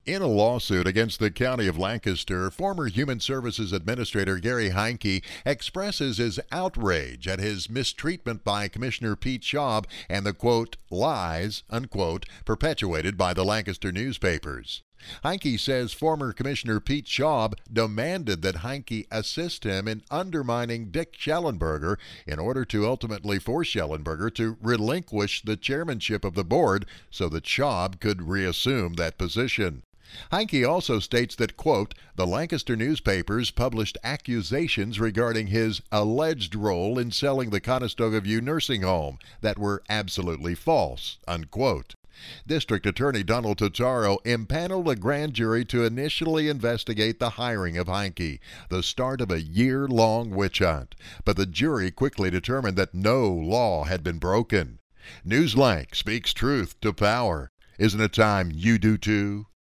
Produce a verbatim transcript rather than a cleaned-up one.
In a lawsuit against the County of Lancaster, former Human Services Administrator Gary Heinke expresses his outrage at his mistreatment by Commissioner Pete Schaub and the, quote, lies, unquote, perpetuated by the Lancaster newspapers. Heinke says former Commissioner Pete Schaub demanded that Heinke assist him in undermining Dick Schellenberger in order to ultimately force Schellenberger to relinquish the chairmanship of the board so that Schaub could reassume that position. Heinke also states that, quote, the Lancaster newspapers published accusations regarding his alleged role in selling the Conestoga View nursing home that were absolutely false, unquote. District Attorney Donald Totaro impaneled a grand jury to initially investigate the hiring of Heinke, the start of a year-long witch hunt. But the jury quickly determined that no law had been broken. Newslank speaks truth to power. Isn't it time you do too?